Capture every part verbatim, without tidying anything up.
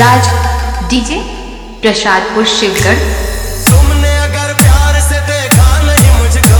राज DJ Prasadpur Shivgarh. तुमने अगर प्यार से देखा नहीं मुझको,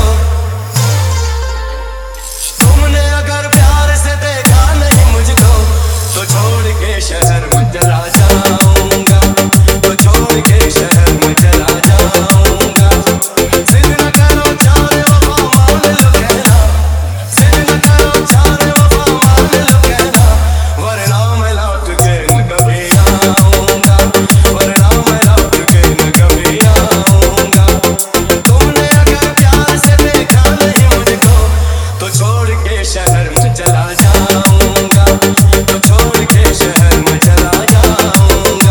तुमने अगर प्यार से देखा नहीं मुझको, तो छोड़ के शहर में चला जाऊंगा, तो छोड़ के शहर में चला जाऊंगा। जिद न करो जाने वफा मान लो कहना, जिद न करो जाने वफा मान लो कहना, वरना मैं लौट के न कभी आऊंगा, वरना मैं लौट के न कभी आऊंगा। तुमने अगर प्यार से देखा नहीं मुझको, तो छोड़ के शहर में चला जाऊंगा, तो छोड़ के शहर में चला जाऊंगा।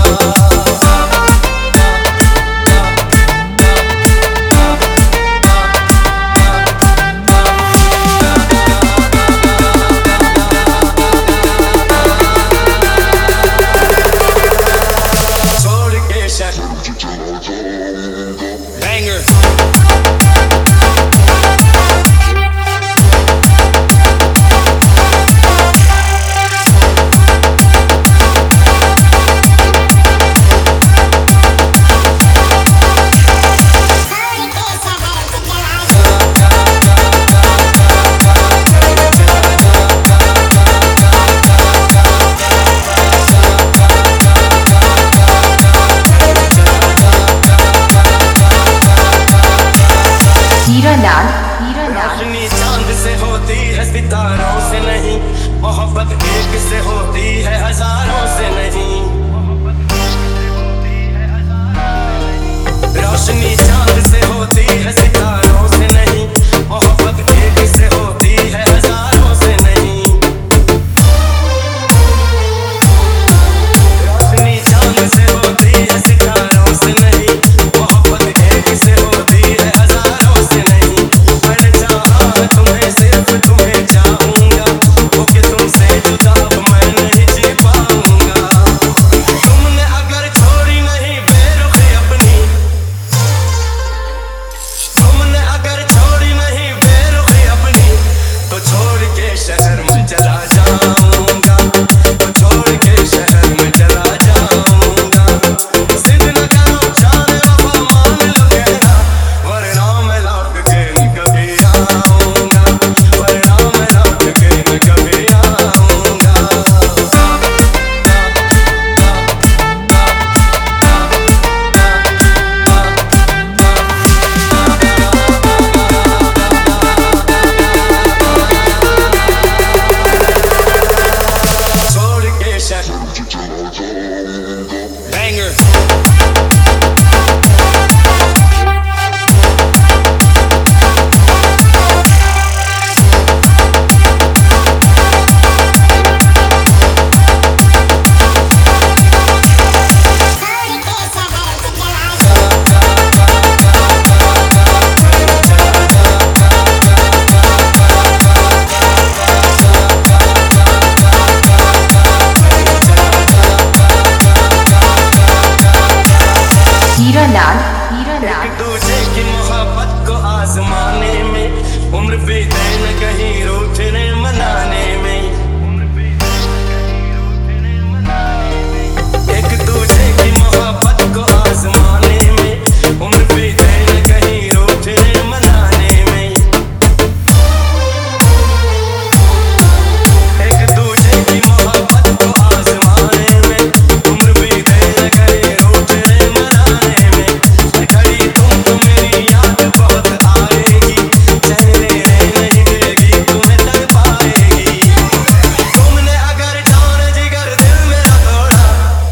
छोड़ के शहर Banger. हीरालाल हीरालाल रोशनी चांद से होती है सितारों से नहीं, मोहब्बत एक से होती है हजारों से नहीं। रोशनी चांद से होती है सितारों से नहीं, मोहब्बत एक से होती है हजारों से नहीं। रोशनी चांद से होती है सितारों से नहीं, मोहब्बत एक से होती है हजारों से नहीं। मैंने चाहा तुम्हें, सिर्फ तुम्हें चाहूंगा, होके तुमसे जुदा मैं नहीं जी पाऊंगा। तुमने अगर छोड़ी नहीं बेरुखी अपनी, तुमने अगर छोड़ी नहीं बेरुखी अपनी, तो छोड़ के शहर में चला जाऊंगा, तो छोड़ के शहर में चला जाऊंगा। जिद न करो जाने वफा मान लो कहना, वरना मैं लौट के न कभी आऊंगा, वरना मैं लौट के न कभी आऊंगा। छोड़ के शहर Banger. हीरालाल हीरालाल एक दूजे की मोहब्बत को आजमाने में, उम्र बीते न कहीं रूठने मनाने में। एक दूजे की मोहब्बत को आजमाने में, उम्र बीते न कहीं रूठने मनाने में। एक दूजे की मोहब्बत को आजमाने में, उम्र बीते न कहीं रूठने मनाने में। घड़ी तुमको मेरी याद बहुत आएगी, चेहरे नहीं देगी तुम्हें तड़ पाएगी। तुमने अगर जान जिगर दिल मेरा तोड़ा,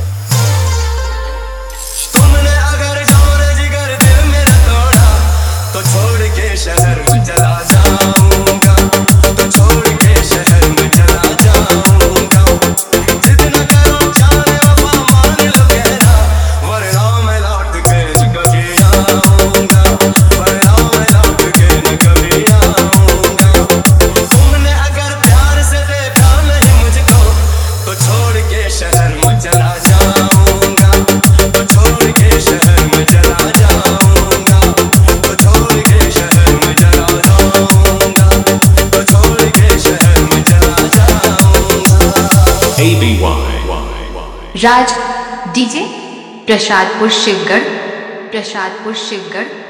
तुमने अगर जान जिगर दिल मेरा तोड़ा, तो छोड़ के शहर में चला जाऊंगा, तो छोड़ के शहर में चला जाऊंगा। जिद न करो जाने वफा मान लो कहना, वरना मैं लौट के न कभी आऊंगा, वरना मैं लौट के न कभी आऊंगा। तुमने अगर प्यार से देखा नहीं मुझको, तो छोड़ के शहर में चला जाऊंगा, तो छोड़ के शहर में चला जाऊंगा, तो छोड़ के शहर में चला जाऊंगा, तो छोड़ के शहर में चला जाऊंगा। A B Y Raj DJ Prasadpur Shivgarh, Prasadpur Shivgarh.